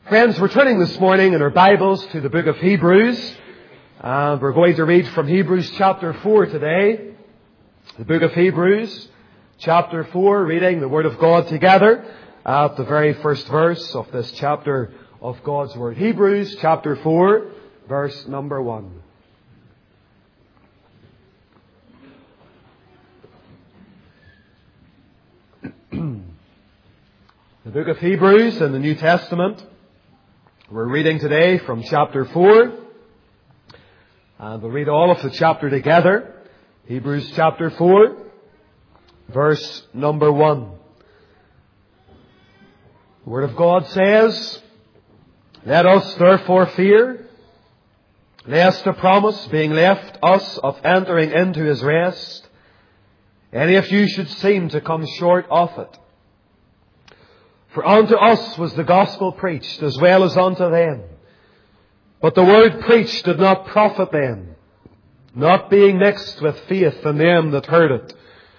Friends, we're turning this morning in our Bibles to the book of Hebrews. And we're going to read from Hebrews chapter 4 today. The book of Hebrews, chapter 4, reading the Word of God together at the very first verse of this chapter of God's Word. Hebrews chapter 4, verse number 1. The book of Hebrews in the New Testament. We're reading today from chapter 4, and we'll read all of the chapter together. Hebrews chapter 4, verse number 1. The Word of God says, "Let us therefore fear, lest the promise being left us of entering into His rest, any of you should seem to come short of it. For unto us was the gospel preached, as well as unto them. But the word preached did not profit them, not being mixed with faith in them that heard it.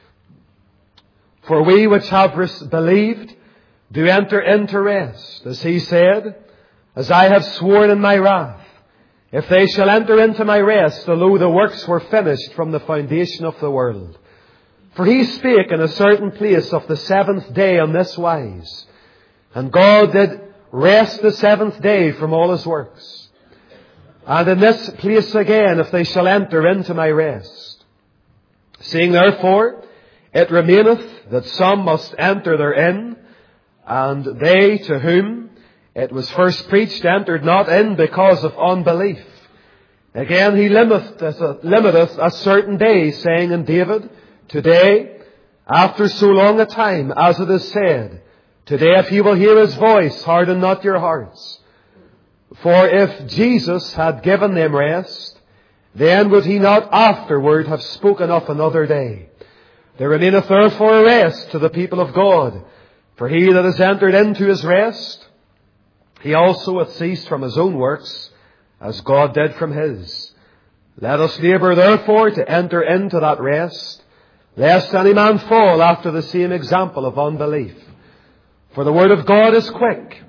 For we which have believed do enter into rest, as He said, As I have sworn in my wrath, if they shall enter into my rest, although the works were finished from the foundation of the world. For He spake in a certain place of the seventh day on this wise, And God did rest the seventh day from all His works. And in this place again, if they shall enter into my rest. Seeing therefore, it remaineth that some must enter therein, and they to whom it was first preached entered not in because of unbelief. Again He limiteth a certain day, saying in David, Today, after so long a time, as it is said, Today if ye will hear His voice, harden not your hearts. For if Jesus had given them rest, then would He not afterward have spoken of another day. There remaineth therefore a rest to the people of God. For he that has entered into his rest, he also hath ceased from his own works, as God did from His. Let us labour therefore to enter into that rest, lest any man fall after the same example of unbelief. For the Word of God is quick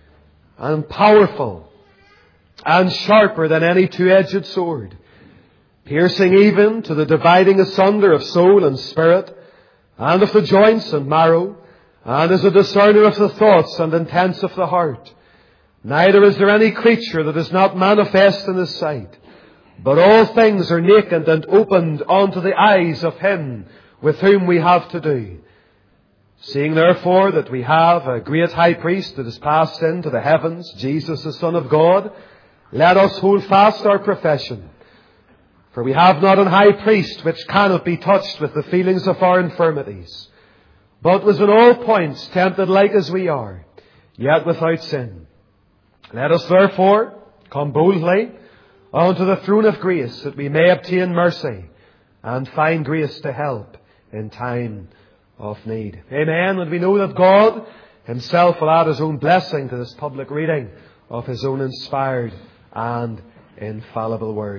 and powerful and sharper than any two-edged sword, piercing even to the dividing asunder of soul and spirit, and of the joints and marrow, and is a discerner of the thoughts and intents of the heart. Neither is there any creature that is not manifest in His sight, but all things are naked and opened unto the eyes of Him with whom we have to do. Seeing therefore that we have a great high priest that is passed into the heavens, Jesus the Son of God, let us hold fast our profession. For we have not an high priest which cannot be touched with the feelings of our infirmities, but was in all points tempted like as we are, yet without sin. Let us therefore come boldly unto the throne of grace, that we may obtain mercy and find grace to help in time of need." Amen. And we know that God Himself will add His own blessing to this public reading of His own inspired and infallible Word.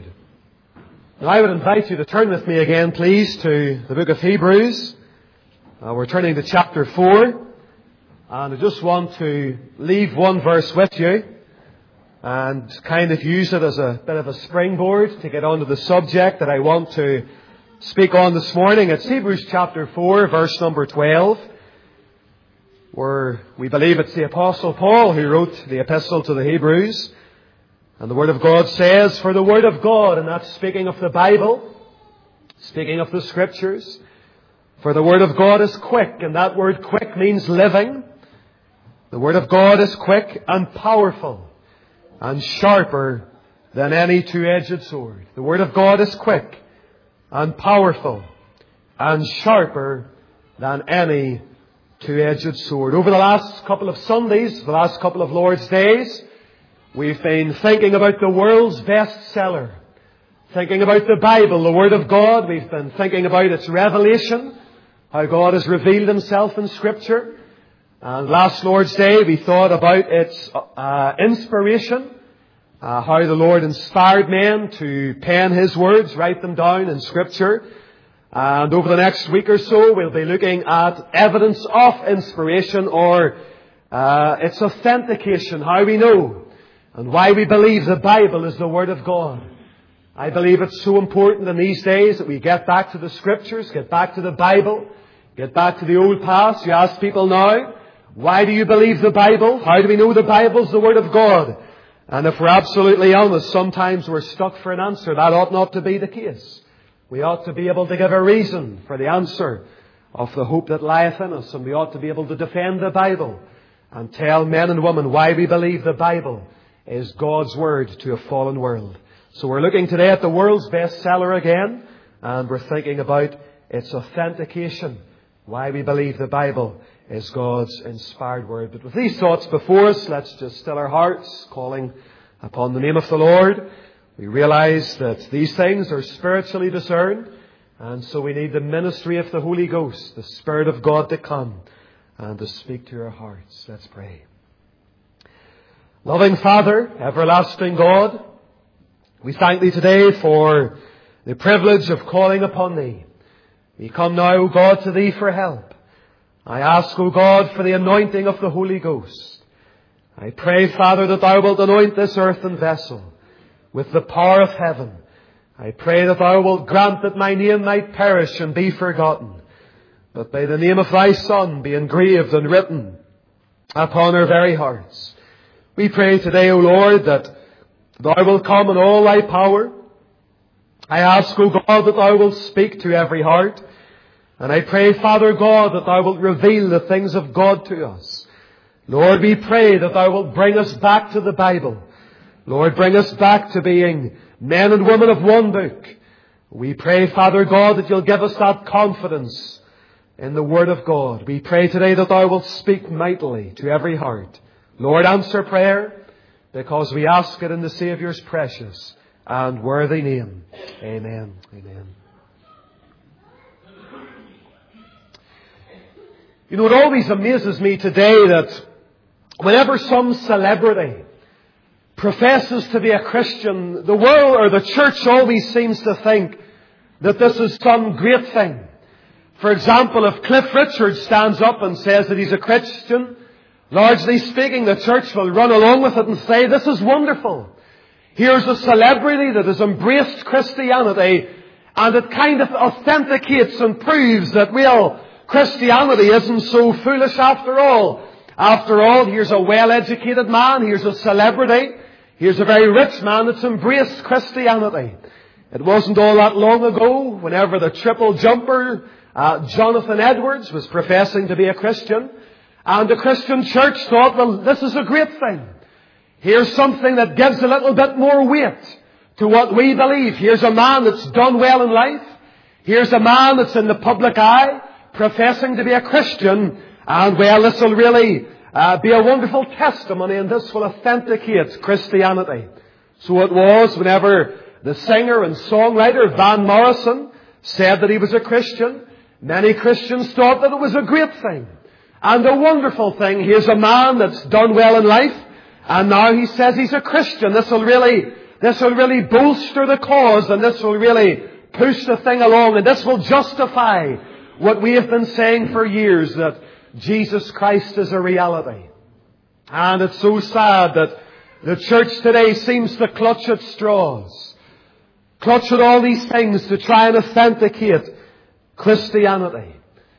Now I would invite you to turn with me again, please, to the book of Hebrews. We're turning to chapter 4. And I just want to leave one verse with you and kind of use it as a bit of a springboard to get onto the subject that I want to speak on this morning. It's Hebrews chapter 4, verse number 12, where we believe it's the Apostle Paul who wrote the epistle to the Hebrews. And the Word of God says, "For the Word of God," and that's speaking of the Bible, speaking of the Scriptures, "For the Word of God is quick," and that word quick means living. The Word of God is quick and powerful and sharper than any two-edged sword. The Word of God is quick and powerful and sharper than any two-edged sword. Over the last couple of Sundays, the last couple of Lord's Days, we've been thinking about the world's bestseller, thinking about the Bible, the Word of God. We've been thinking about its revelation, how God has revealed Himself in Scripture. And last Lord's Day we thought about its inspiration, how the Lord inspired men to pen His words, write them down in Scripture. And over the next week or so we'll be looking at evidence of inspiration, or It's authentication, how we know and why we believe the Bible is the Word of God. I believe it's so important in these days that we get back to the Scriptures, get back to the Bible, get back to the old past. You ask people now, why do you believe the Bible? How do we know the Bible's the Word of God? And if we're absolutely honest, sometimes we're stuck for an answer. That ought not to be the case. We ought to be able to give a reason for the answer of the hope that lieth in us. And we ought to be able to defend the Bible and tell men and women why we believe the Bible is God's Word to a fallen world. So we're looking today at the world's bestseller again, and we're thinking about its authentication, why we believe the Bible is God's inspired Word. But with these thoughts before us, let's just still our hearts, calling upon the name of the Lord. We realize that these things are spiritually discerned, and so we need the ministry of the Holy Ghost, the Spirit of God, to come and to speak to our hearts. Let's pray. Loving Father, everlasting God, we thank Thee today for the privilege of calling upon Thee. We come now, O God, to Thee for help. I ask, O God, for the anointing of the Holy Ghost. I pray, Father, that Thou wilt anoint this earthen vessel with the power of heaven. I pray that Thou wilt grant that my name might perish and be forgotten, but by the name of Thy Son be engraved and written upon our very hearts. We pray today, O Lord, that Thou wilt come in all Thy power. I ask, O God, that Thou wilt speak to every heart. And I pray, Father God, that Thou wilt reveal the things of God to us. Lord, we pray that Thou wilt bring us back to the Bible. Lord, bring us back to being men and women of one book. We pray, Father God, that You'll give us that confidence in the Word of God. We pray today that Thou wilt speak mightily to every heart. Lord, answer prayer, because we ask it in the Saviour's precious and worthy name. Amen. Amen. You know, it always amazes me today that whenever some celebrity professes to be a Christian, the world or the church always seems to think that this is some great thing. For example, if Cliff Richard stands up and says that he's a Christian, largely speaking, the church will run along with it and say, this is wonderful. Here's a celebrity that has embraced Christianity, and it kind of authenticates and proves that, well, Christianity isn't so foolish after all. After all, here's a well-educated man, here's a celebrity, here's a very rich man that's embraced Christianity. It wasn't all that long ago, whenever the triple jumper, Jonathan Edwards, was professing to be a Christian, and the Christian church thought, well, this is a great thing. Here's something that gives a little bit more weight to what we believe. Here's a man that's done well in life. Here's a man that's in the public eye, professing to be a Christian. And well, this will really be a wonderful testimony, and this will authenticate Christianity. So it was whenever the singer and songwriter Van Morrison said that he was a Christian, many Christians thought that it was a great thing and a wonderful thing. Here's a man that's done well in life, and now he says he's a Christian. This will really bolster the cause, and this will really push the thing along, and this will justify what we have been saying for years, that Jesus Christ is a reality. And it's so sad that the church today seems to clutch at straws, clutch at all these things to try and authenticate Christianity.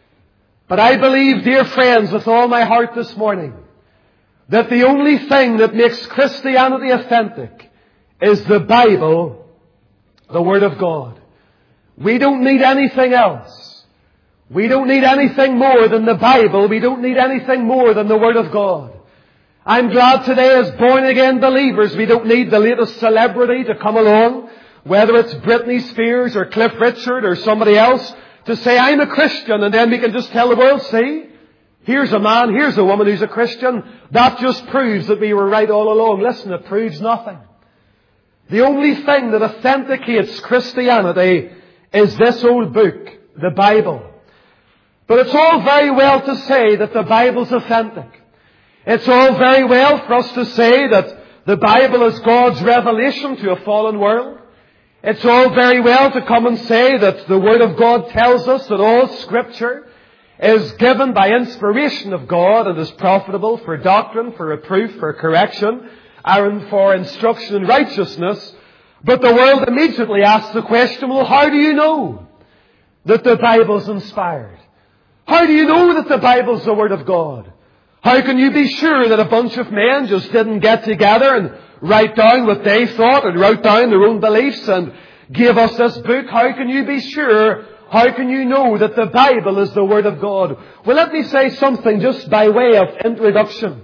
But I believe, dear friends, with all my heart this morning, that the only thing that makes Christianity authentic is the Bible, the Word of God. We don't need anything else. We don't need anything more than the Bible. We don't need anything more than the Word of God. I'm glad today as born-again believers we don't need the latest celebrity to come along, whether it's Britney Spears or Cliff Richard or somebody else, to say, I'm a Christian, and then we can just tell the world, see, here's a man, here's a woman who's a Christian. That just proves that we were right all along. Listen, it proves nothing. The only thing that authenticates Christianity is this old book, the Bible. But it's all very well to say that the Bible's authentic. It's all very well for us to say that the Bible is God's revelation to a fallen world. It's all very well to come and say that the Word of God tells us that all Scripture is given by inspiration of God and is profitable for doctrine, for reproof, for correction, and for instruction in righteousness. But the world immediately asks the question, well, how do you know that the Bible's inspired? How do you know that the Bible's the Word of God? How can you be sure that a bunch of men just didn't get together and write down what they thought and wrote down their own beliefs and gave us this book? How can you be sure? How can you know that the Bible is the Word of God? Well, let me say something just by way of introduction.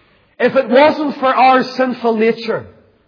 If it wasn't for our sinful nature,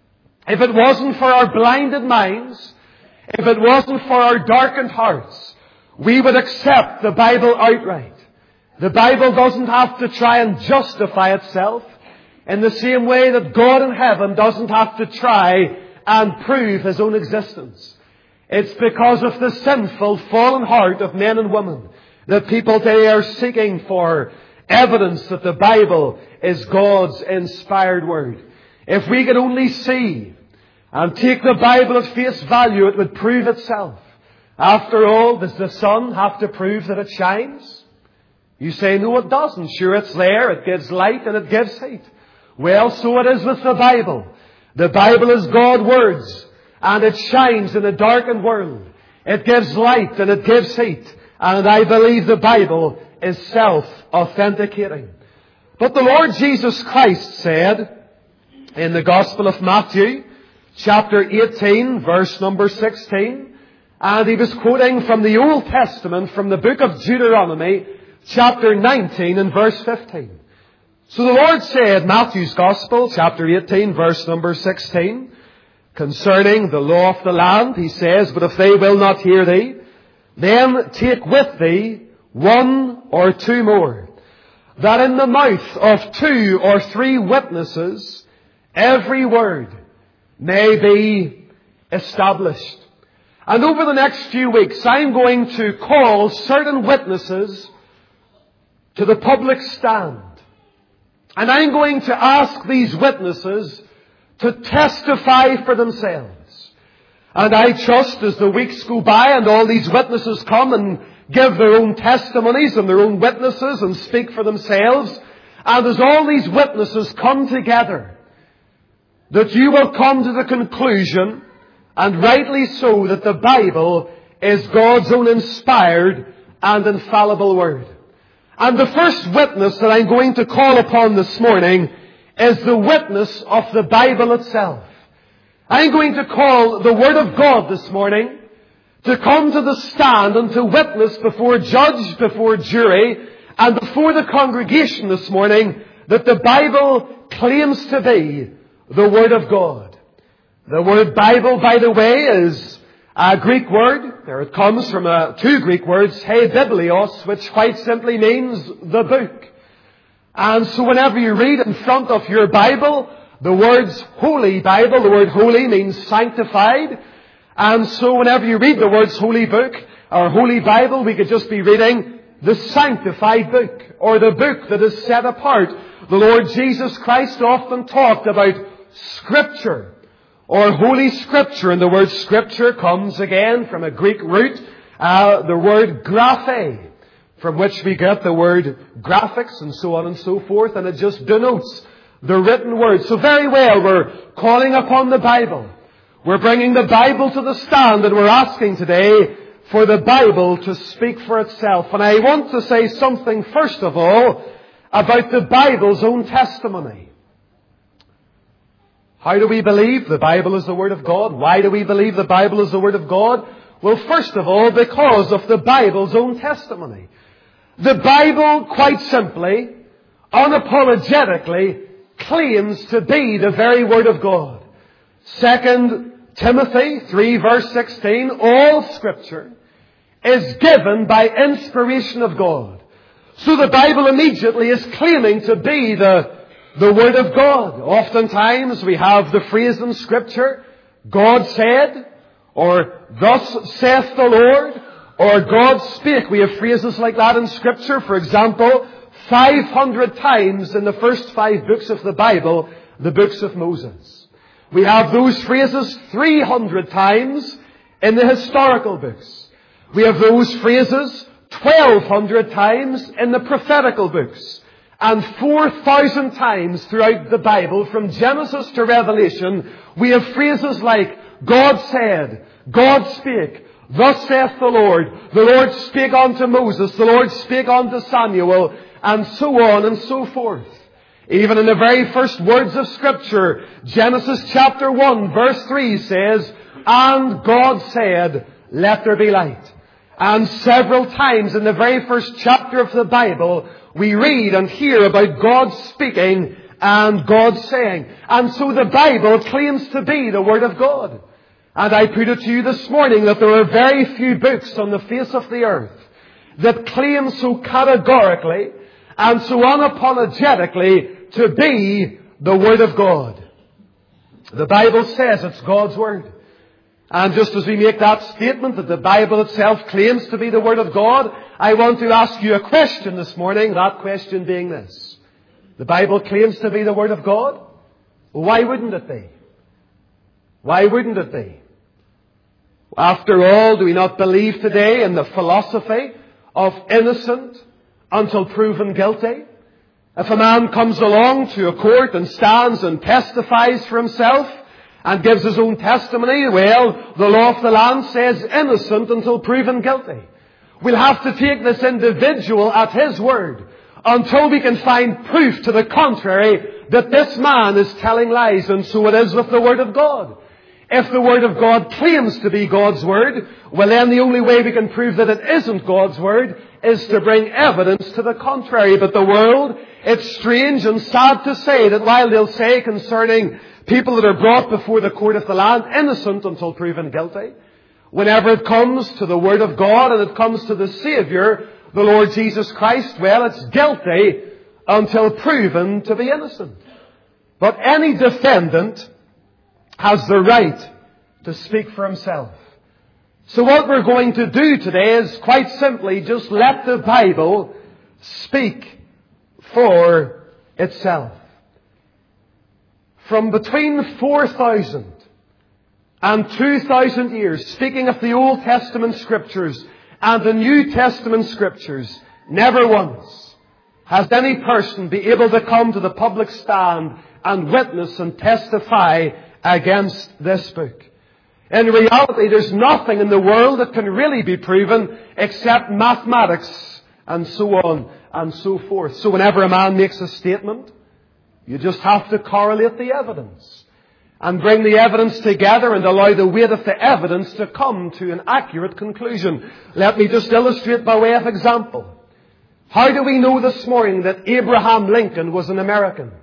if it wasn't for our blinded minds, if it wasn't for our darkened hearts, we would accept the Bible outright. The Bible doesn't have to try and justify itself in the same way that God in heaven doesn't have to try and prove His own existence. It's because of the sinful, fallen heart of men and women that people today are seeking for evidence that the Bible is God's inspired Word. If we could only see and take the Bible at face value, it would prove itself. After all, does the sun have to prove that it shines? You say, no, it doesn't. Sure, it's there. It gives light and it gives heat. Well, so it is with the Bible. The Bible is God's words, and it shines in a darkened world. It gives light and it gives heat. And I believe the Bible is self-authenticating. But the Lord Jesus Christ said in the Gospel of Matthew, chapter 18, verse number 16, and He was quoting from the Old Testament, from the book of Deuteronomy, chapter 19 and verse 15. So the Lord said, Matthew's Gospel, chapter 18, verse number 16, concerning the law of the land, He says, but if they will not hear thee, then take with thee 1 or 2 more, that in the mouth of 2 or 3 witnesses every word may be established. And over the next few weeks, I'm going to call certain witnesses to the public stand. And I'm going to ask these witnesses to testify for themselves. And I trust as the weeks go by and all these witnesses come and give their own testimonies and their own witnesses and speak for themselves, and as all these witnesses come together, that you will come to the conclusion, and rightly so, that the Bible is God's own inspired and infallible Word. And the first witness that I'm going to call upon this morning is the witness of the Bible itself. I'm going to call the Word of God this morning to come to the stand and to witness before judge, before jury, and before the congregation this morning that the Bible claims to be the Word of God. The word Bible, by the way, is a Greek word. There it comes from 2 Greek words, he biblios, which quite simply means the book. And so whenever you read in front of your Bible the words Holy Bible, the word holy means sanctified. And so whenever you read the words Holy Book or Holy Bible, we could just be reading the sanctified book, or the book that is set apart. The Lord Jesus Christ often talked about Scripture, or Holy Scripture, and the word Scripture comes again from a Greek root, the word graphe, from which we get the word graphics and so on and so forth, and it just denotes the written word. So very well, we're calling upon the Bible. We're bringing the Bible to the stand, and we're asking today for the Bible to speak for itself. And I want to say something, first of all, about the Bible's own testimony. How do we believe the Bible is the Word of God? Why do we believe the Bible is the Word of God? Well, first of all, because of the Bible's own testimony. The Bible, quite simply, unapologetically, claims to be the very Word of God. 2 Timothy 3 verse 16, all Scripture is given by inspiration of God. So the Bible immediately is claiming to be the Word of God. Oftentimes we have the phrase in Scripture, God said, or thus saith the Lord, or God spake. We have phrases like that in Scripture. For example, 500 times in the first 5 books of the Bible, the books of Moses. We have those phrases 300 times in the historical books. We have those phrases 1,200 times in the prophetical books, and 4,000 times throughout the Bible, from Genesis to Revelation, we have phrases like, God said, God spake, thus saith the Lord spake unto Moses, the Lord spake unto Samuel, and so on and so forth. Even in the very first words of Scripture, Genesis chapter 1 verse 3 says, and God said, let there be light. And several times in the very first chapter of the Bible, we read and hear about God speaking and God saying. And so the Bible claims to be the Word of God. And I put it to you this morning that there are very few books on the face of the earth that claim so categorically and so unapologetically to be the Word of God. The Bible says it's God's Word. And just as we make that statement that the Bible itself claims to be the Word of God, I want to ask you a question this morning, that question being this. The Bible claims to be the Word of God? Why wouldn't it be? Why wouldn't it be? After all, do we not believe today in the philosophy of innocent until proven guilty? If a man comes along to a court and stands and testifies for himself and gives his own testimony, well, the law of the land says innocent until proven guilty. We'll have to take this individual at his word until we can find proof to the contrary that this man is telling lies. And so it is with the Word of God. If the Word of God claims to be God's Word, well then the only way we can prove that it isn't God's Word is to bring evidence to the contrary. But the world, it's strange and sad to say that while they'll say concerning people that are brought before the court of the land, innocent until proven guilty, whenever it comes to the Word of God and it comes to the Savior, the Lord Jesus Christ, well, it's guilty until proven to be innocent. But any defendant has the right to speak for himself. So what we're going to do today is quite simply just let the Bible speak for itself. From between 4,000 and 2,000 years, speaking of the Old Testament Scriptures and the New Testament Scriptures, never once has any person been able to come to the public stand and witness and testify against this book. In reality, there's nothing in the world that can really be proven except mathematics and so on and so forth. So whenever a man makes a statement, you just have to correlate the evidence and bring the evidence together and allow the weight of the evidence to come to an accurate conclusion. Let me just illustrate by way of example. How do we know this morning that Abraham Lincoln was an American?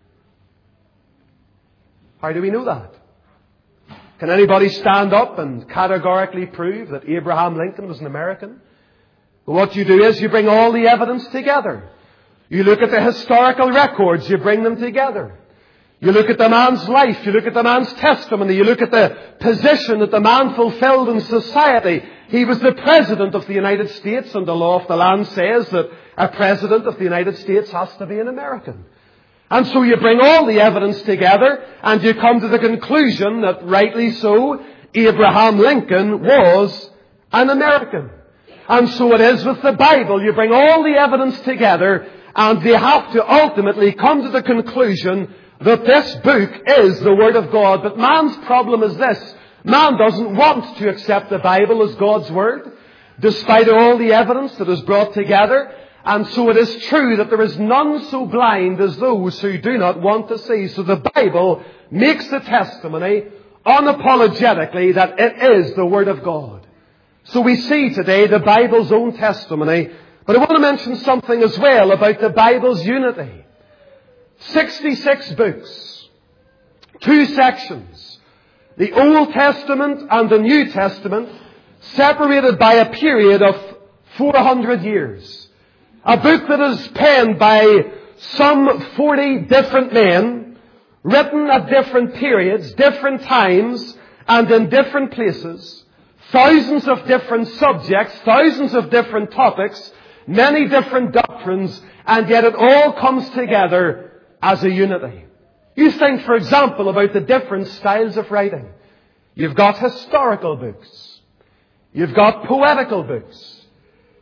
How do we know that? Can anybody stand up and categorically prove that Abraham Lincoln was an American? Well, what you do is you bring all the evidence together. You look at the historical records, you bring them together. You look at the man's life, you look at the man's testimony, you look at the position that the man fulfilled in society. He was the President of the United States, and the law of the land says that a President of the United States has to be an American. And so you bring all the evidence together and you come to the conclusion that rightly so, Abraham Lincoln was an American. And so it is with the Bible. You bring all the evidence together and they have to ultimately come to the conclusion that this book is the Word of God. But man's problem is this. Man doesn't want to accept the Bible as God's Word, despite all the evidence that is brought together. And so it is true that there is none so blind as those who do not want to see. So the Bible makes the testimony unapologetically that it is the Word of God. So we see today the Bible's own testimony. But I want to mention something as well about the Bible's unity. 66 books, 2 sections, the Old Testament and the New Testament, separated by a period of 400 years. A book that is penned by some 40 different men, written at different periods, different times, and in different places. Thousands of different subjects, thousands of different topics, many different doctrines, and yet it all comes together as a unity. You think, for example, about the different styles of writing. You've got historical books. You've got poetical books.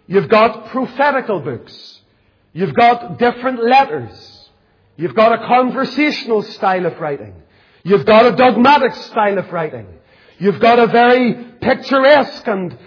You've got prophetical books. You've got different letters. You've got a conversational style of writing. You've got a dogmatic style of writing. You've got a very picturesque and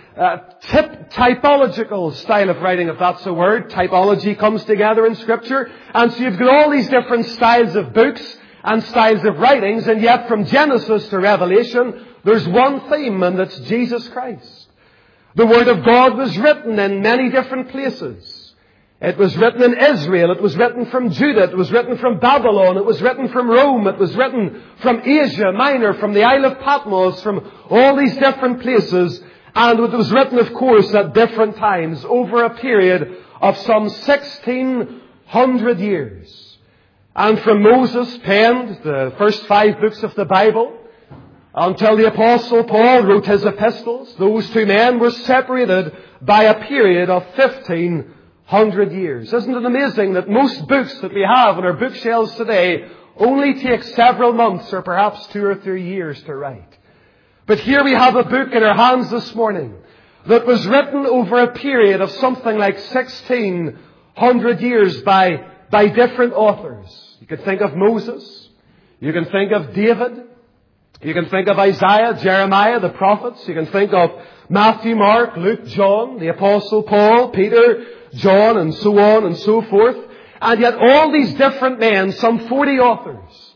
typological style of writing, if that's a word. Typology comes together in Scripture. And so you've got all these different styles of books and styles of writings, and yet from Genesis to Revelation, there's one theme, and that's Jesus Christ. The Word of God was written in many different places. It was written in Israel. It was written from Judah. It was written from Babylon. It was written from Rome. It was written from Asia Minor, from the Isle of Patmos, from all these different places. And it was written, of course, at different times over a period of some 1600 years. And from Moses penned the first 5 books of the Bible until the Apostle Paul wrote his epistles, those 2 men were separated by a period of 1500 years. Isn't it amazing that most books that we have on our bookshelves today only take several months or perhaps 2 or 3 years to write? But here we have a book in our hands this morning that was written over a period of something like 1600 years by different authors. You could think of Moses. You can think of David. You can think of Isaiah, Jeremiah, the prophets. You can think of Matthew, Mark, Luke, John, the Apostle Paul, Peter, John, and so on and so forth. And yet all these different men, some 40 authors,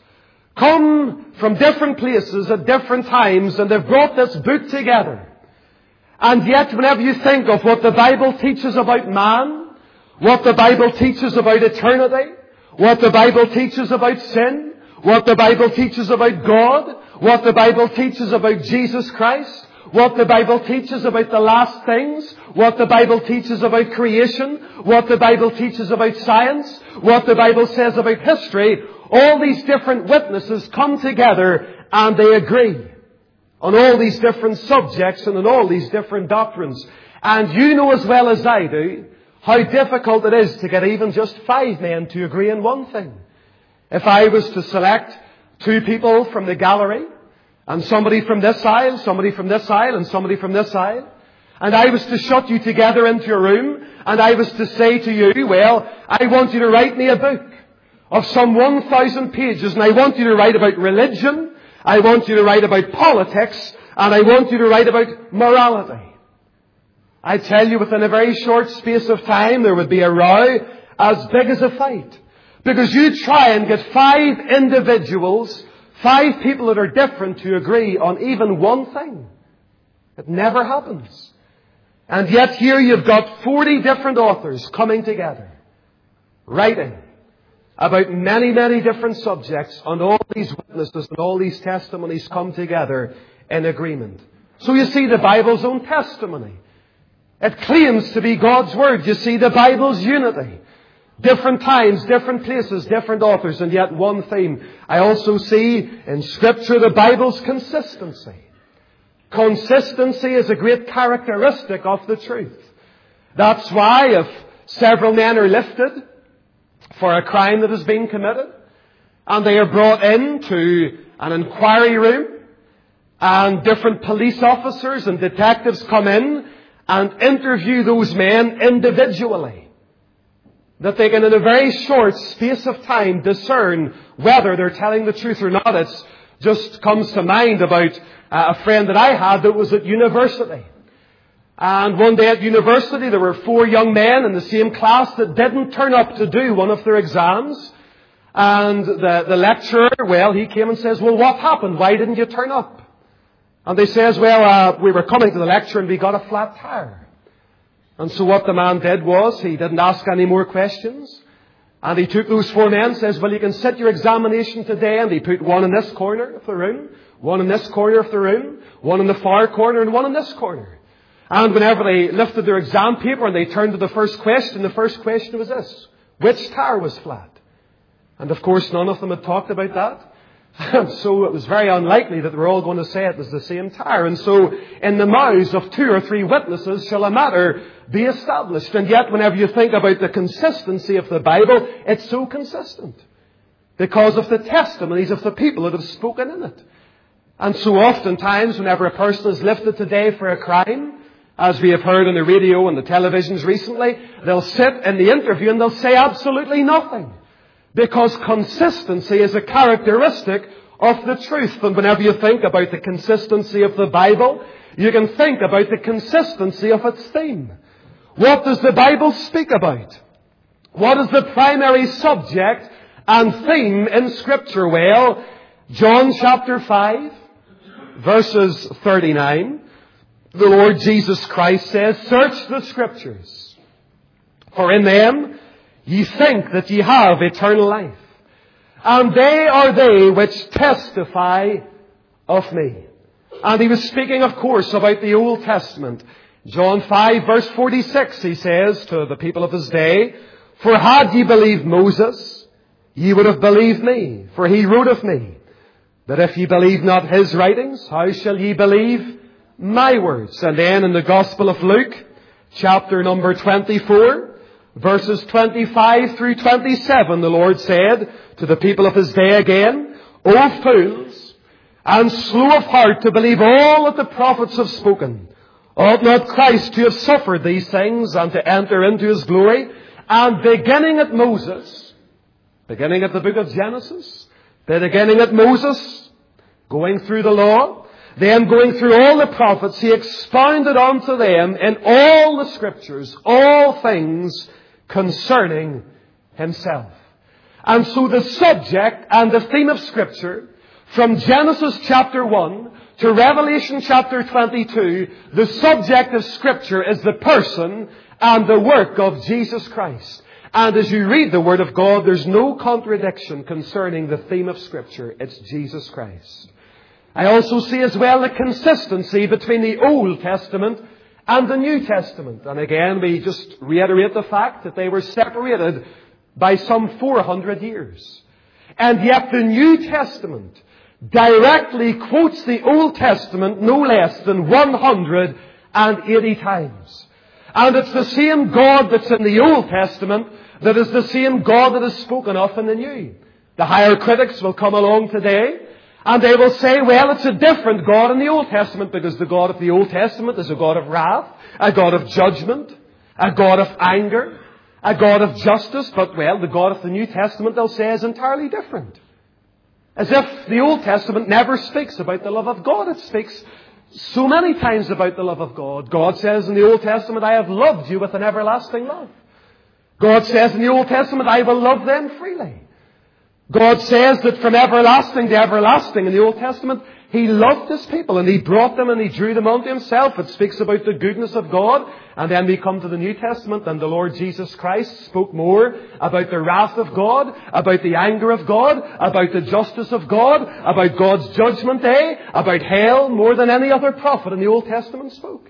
come from different places at different times, and they've brought this book together. And yet whenever you think of what the Bible teaches about man, what the Bible teaches about eternity, what the Bible teaches about sin, what the Bible teaches about God, what the Bible teaches about Jesus Christ, what the Bible teaches about the last things, what the Bible teaches about creation, what the Bible teaches about science, what the Bible says about history, all these different witnesses come together and they agree on all these different subjects and on all these different doctrines. And you know as well as I do how difficult it is to get even just 5 men to agree on one thing. If I was to select 2 people from the gallery, and somebody from this aisle, somebody from this aisle, and somebody from this aisle, and I was to shut you together into a room, and I was to say to you, well, I want you to write me a book of some 1,000 pages, and I want you to write about religion, I want you to write about politics, and I want you to write about morality. I tell you, within a very short space of time, there would be a row as big as a fight. Because you try and get 5 individuals, 5 people that are different, to agree on even one thing. It never happens. And yet here you've got 40 different authors coming together, writing about many, many different subjects, and all these witnesses and all these testimonies come together in agreement. So you see the Bible's own testimony. It claims to be God's Word. You see the Bible's unity. Different times, different places, different authors, and yet one theme. I also see in Scripture the Bible's consistency. Consistency is a great characteristic of the truth. That's why if several men are lifted for a crime that has been committed, and they are brought into an inquiry room, and different police officers and detectives come in and interview those men individually, that they can in a very short space of time discern whether they're telling the truth or not. It just comes to mind about a friend that I had that was at university. And one day at university there were 4 young men in the same class that didn't turn up to do one of their exams. And the lecturer, well, he came and says, well, what happened? Why didn't you turn up? And they says, well, we were coming to the lecture and we got a flat tire. And so what the man did was, he didn't ask any more questions. And he took those 4 men and says, well, you can sit your examination today. And he put one in this corner of the room, one in this corner of the room, one in the far corner, and one in this corner. And whenever they lifted their exam paper and they turned to the first question was this: which tire was flat? And of course, none of them had talked about that. And so it was very unlikely that they were all going to say it was the same tire. And so in the mouths of 2 or 3 witnesses shall a matter be established. And yet whenever you think about the consistency of the Bible, it's so consistent because of the testimonies of the people that have spoken in it. And so oftentimes whenever a person is lifted today for a crime, As we have heard on the radio and the televisions recently, they'll sit in the interview and they'll say absolutely nothing. Because consistency is a characteristic of the truth. And whenever you think about the consistency of the Bible, you can think about the consistency of its theme. What does the Bible speak about? What is the primary subject and theme in Scripture? Well, John chapter 5, verses 39, the Lord Jesus Christ says, "Search the Scriptures, for in them ye think that ye have eternal life. And they are they which testify of me." And he was speaking, of course, about the Old Testament. John 5, verse 46, he says to the people of his day, "For had ye believed Moses, ye would have believed me, for he wrote of me. But if ye believe not his writings, how shall ye believe my words?" And then in the Gospel of Luke, chapter number 24, verses 25 through 27, the Lord said to the people of his day again, "O fools, and slow of heart to believe all that the prophets have spoken. Ought not Christ to have suffered these things and to enter into his glory?" And beginning at Moses, beginning at the book of Genesis, beginning at Moses, going through the law, then going through all the prophets, he expounded unto them in all the Scriptures all things concerning himself. And so the subject and the theme of Scripture, from Genesis chapter 1 to Revelation chapter 22, the subject of Scripture is the person and the work of Jesus Christ. And as you read the Word of God, there's no contradiction concerning the theme of Scripture. It's Jesus Christ. I also see as well the consistency between the Old Testament and the New Testament. And again, we just reiterate the fact that they were separated by some 400 years. And yet the New Testament directly quotes the Old Testament no less than 180 times. And it's the same God that's in the Old Testament that is the same God that is spoken of in the New. The higher critics will come along today and they will say, well, it's a different God in the Old Testament because the God of the Old Testament is a God of wrath, a God of judgment, a God of anger, a God of justice. But, well, the God of the New Testament, they'll say, is entirely different. As if the Old Testament never speaks about the love of God. It speaks so many times about the love of God. God says in the Old Testament, "I have loved you with an everlasting love." God says in the Old Testament, "I will love them freely." God says that from everlasting to everlasting in the Old Testament, He loved His people and He brought them and He drew them unto Himself. It speaks about the goodness of God. And then we come to the New Testament and the Lord Jesus Christ spoke more about the wrath of God, about the anger of God, about the justice of God, about God's judgment day, about hell, more than any other prophet in the Old Testament spoke.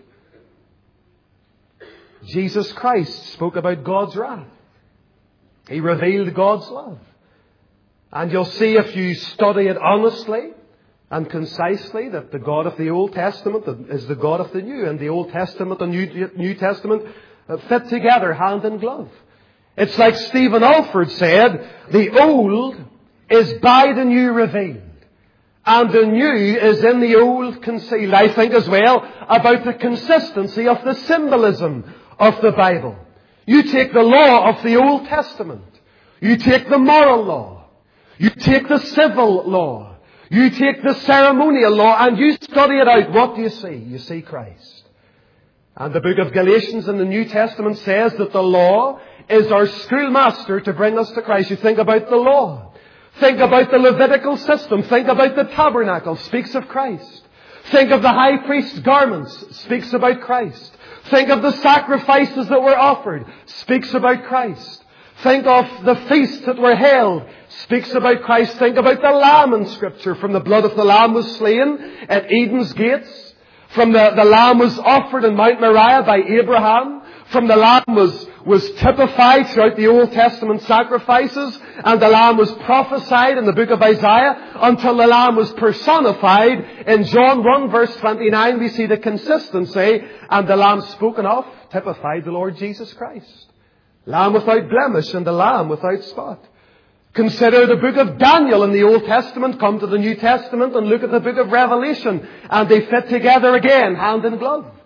Jesus Christ spoke about God's wrath. He revealed God's love. And you'll see if you study it honestly and concisely that the God of the Old Testament is the God of the New. And the Old Testament and New Testament fit together hand in glove. It's like Stephen Alford said, the Old is by the New revealed. And the New is in the Old concealed. I think as well about the consistency of the symbolism of the Bible. You take the law of the Old Testament. You take the moral law. You take the civil law. You take the ceremonial law and you study it out. What do you see? You see Christ. And the book of Galatians in the New Testament says that the law is our schoolmaster to bring us to Christ. You think about the law. Think about the Levitical system. Think about the tabernacle. Speaks of Christ. Think of the high priest's garments. Speaks about Christ. Think of the sacrifices that were offered. Speaks about Christ. Think of the feasts that were held. Speaks about Christ. Think about the Lamb in Scripture. From the blood of the Lamb was slain at Eden's gates. From the Lamb was offered in Mount Moriah by Abraham. From the Lamb was typified throughout the Old Testament sacrifices. And the Lamb was prophesied in the book of Isaiah until the Lamb was personified. In John 1 verse 29 we see the consistency. And the Lamb spoken of typified the Lord Jesus Christ. Lamb without blemish and the Lamb without spot. Consider the book of Daniel in the Old Testament. Come to the New Testament and look at the book of Revelation. And they fit together again, hand in glove.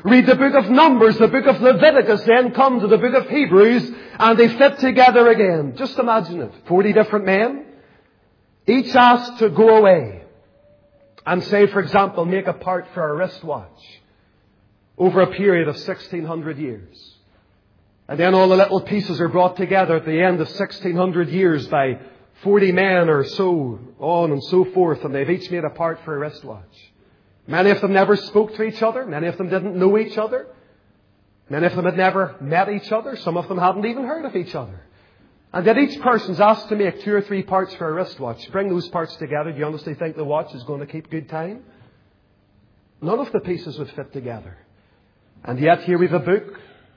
Read the book of Numbers, the book of Leviticus, then come to the book of Hebrews, and they fit together again. Just imagine it. 40 different men, each asked to go away and say, for example, make a part for a wristwatch over a period of 1600 years. And then all the little pieces are brought together at the end of 1600 years by 40 men or so, on and so forth, and they've each made a part for a wristwatch. Many of them never spoke to each other. Many of them didn't know each other. Many of them had never met each other. Some of them hadn't even heard of each other. And yet each person's asked to make 2 or 3 parts for a wristwatch. Bring those parts together. Do you honestly think the watch is going to keep good time? None of the pieces would fit together. And yet here we've a book,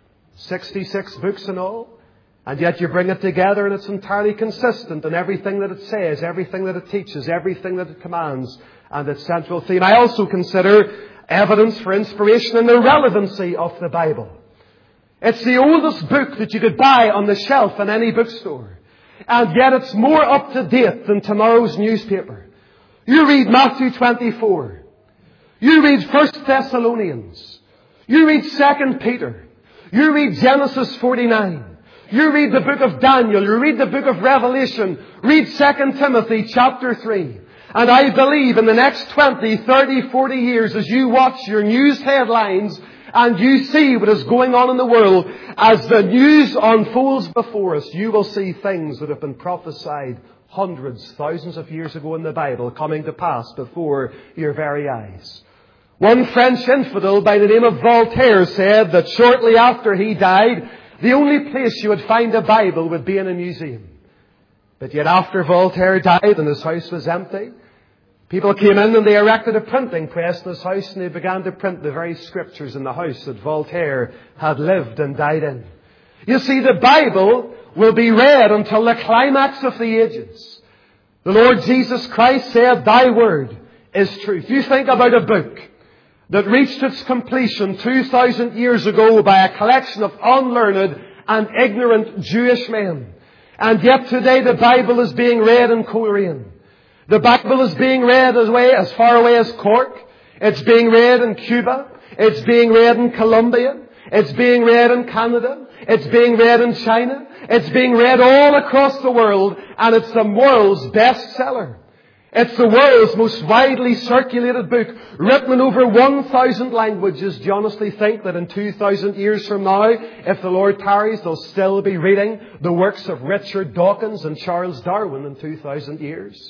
66 books in all. And yet you bring it together and it's entirely consistent in everything that it says, everything that it teaches, everything that it commands, and its central theme. I also consider evidence for inspiration and the relevancy of the Bible. It's the oldest book that you could buy on the shelf in any bookstore. And yet it's more up to date than tomorrow's newspaper. You read Matthew 24. You read 1 Thessalonians. You read 2 Peter. You read Genesis 49. You read the book of Daniel. You read the book of Revelation. Read 2 Timothy chapter 3. And I believe in the next 20, 30, 40 years, as you watch your news headlines and you see what is going on in the world, as the news unfolds before us, you will see things that have been prophesied hundreds, thousands of years ago in the Bible coming to pass before your very eyes. One French infidel by the name of Voltaire said that shortly after he died, the only place you would find a Bible would be in a museum. But yet after Voltaire died and his house was empty, people came in and they erected a printing press in his house and they began to print the very scriptures in the house that Voltaire had lived and died in. You see, the Bible will be read until the climax of the ages. The Lord Jesus Christ said, "Thy word is truth." You think about a book that reached its completion 2,000 years ago by a collection of unlearned and ignorant Jewish men. And yet today the Bible is being read in Korean. The Bible is being read as far away as Cork. It's being read in Cuba. It's being read in Colombia. It's being read in Canada. It's being read in China. It's being read all across the world. And it's the world's bestseller. It's the world's most widely circulated book, written in over 1,000 languages. Do you honestly think that in 2,000 years from now, if the Lord tarries, they'll still be reading the works of Richard Dawkins and Charles Darwin in 2,000 years?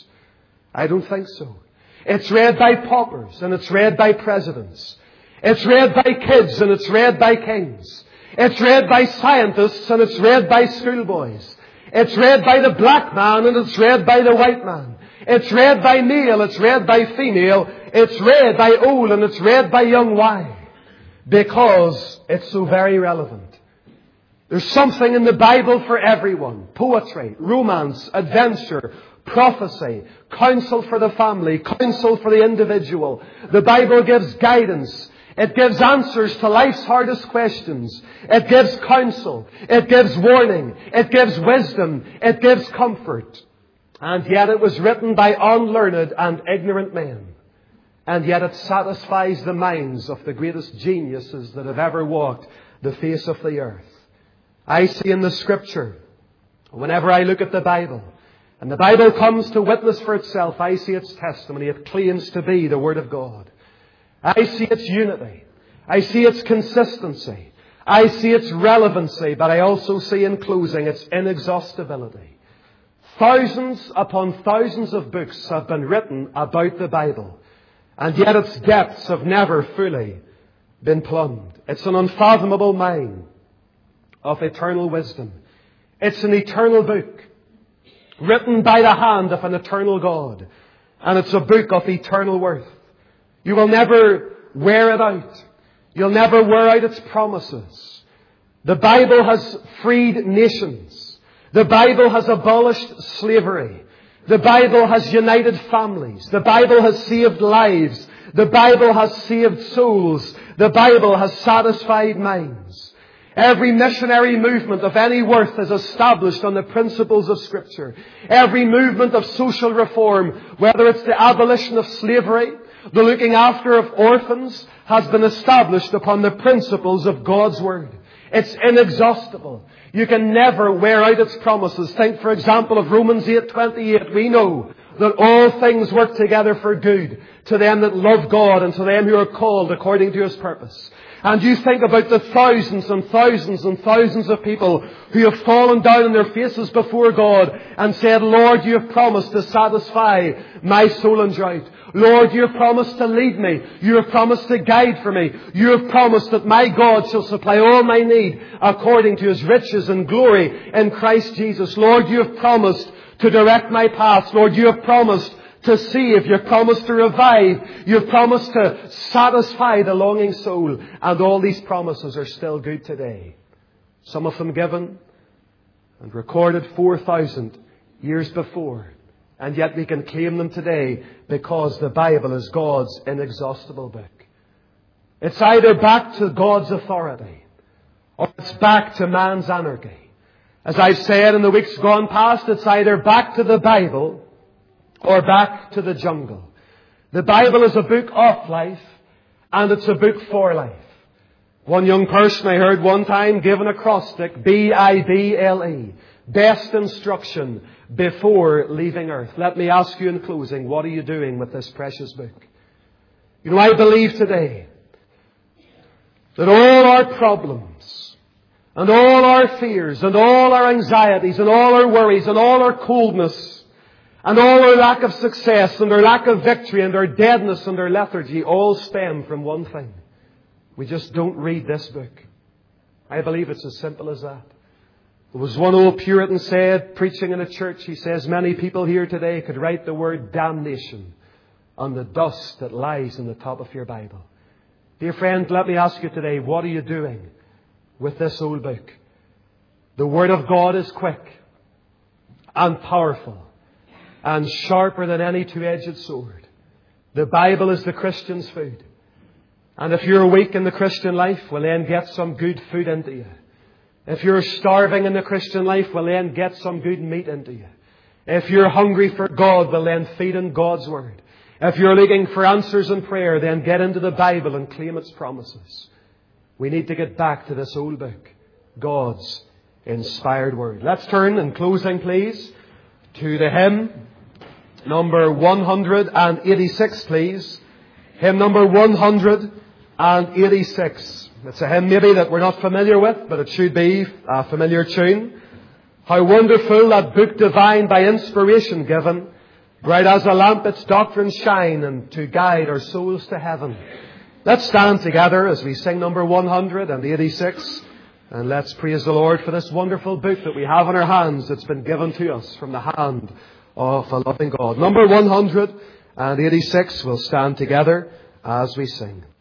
I don't think so. It's read by paupers and it's read by presidents. It's read by kids and it's read by kings. It's read by scientists and it's read by schoolboys. It's read by the black man and it's read by the white man. It's read by male, it's read by female, it's read by old and it's read by young. Why? Because it's so very relevant. There's something in the Bible for everyone. Poetry, romance, adventure, prophecy, counsel for the family, counsel for the individual. The Bible gives guidance. It gives answers to life's hardest questions. It gives counsel. It gives warning. It gives wisdom. It gives comfort. And yet it was written by unlearned and ignorant men. And yet it satisfies the minds of the greatest geniuses that have ever walked the face of the earth. I see in the Scripture, whenever I look at the Bible, and the Bible comes to witness for itself, I see its testimony. It claims to be the Word of God. I see its unity. I see its consistency. I see its relevancy. But I also see in closing its inexhaustibility. Thousands upon thousands of books have been written about the Bible. And yet its depths have never fully been plumbed. It's an unfathomable mine of eternal wisdom. It's an eternal book, written by the hand of an eternal God. And it's a book of eternal worth. You will never wear it out. You'll never wear out its promises. The Bible has freed nations. The Bible has abolished slavery. The Bible has united families. The Bible has saved lives. The Bible has saved souls. The Bible has satisfied minds. Every missionary movement of any worth is established on the principles of Scripture. Every movement of social reform, whether it's the abolition of slavery, The looking after of orphans has been established upon the principles of God's Word. It's inexhaustible. You can never wear out its promises. Think, for example, of Romans 8:28. We know that all things work together for good to them that love God and to them who are called according to His purpose. And you think about the thousands and thousands and thousands of people who have fallen down on their faces before God and said, Lord, you have promised to satisfy my soul in drought. Lord, you have promised to lead me. You have promised to guide for me. You have promised that my God shall supply all my need according to His riches and glory in Christ Jesus. Lord, you have promised to direct my paths. Lord, you have promised to save. You have promised to revive. You have promised to satisfy the longing soul. And all these promises are still good today. Some of them given and recorded 4,000 years before. And yet we can claim them today because the Bible is God's inexhaustible book. It's either back to God's authority or it's back to man's anarchy. As I've said in the weeks gone past, it's either back to the Bible or back to the jungle. The Bible is a book of life and it's a book for life. One young person I heard one time give an acrostic, Bible, best instruction before leaving earth. Let me ask you in closing, what are you doing with this precious book? You know, I believe today that all our problems and all our fears and all our anxieties and all our worries and all our coldness and all our lack of success and our lack of victory and our deadness and our lethargy all stem from one thing. We just don't read this book. I believe it's as simple as that. There was one old Puritan said, preaching in a church, he says, many people here today could write the word damnation on the dust that lies in the top of your Bible. Dear friend, let me ask you today, what are you doing with this old book? The Word of God is quick and powerful and sharper than any two-edged sword. The Bible is the Christian's food. And if you're weak in the Christian life, well then get some good food into you. If you're starving in the Christian life, well then get some good meat into you. If you're hungry for God, well then feed in God's Word. If you're looking for answers in prayer, then get into the Bible and claim its promises. We need to get back to this old book, God's inspired Word. Let's turn in closing, please, to the hymn number 186, please. Hymn number 186. It's a hymn maybe that we're not familiar with, but it should be a familiar tune. How wonderful that book divine by inspiration given, bright as a lamp its doctrines shine, and to guide our souls to heaven. Let's stand together as we sing number 186, and let's praise the Lord for this wonderful book that we have in our hands that's been given to us from the hand of a loving God. Number 186, we'll stand together as we sing.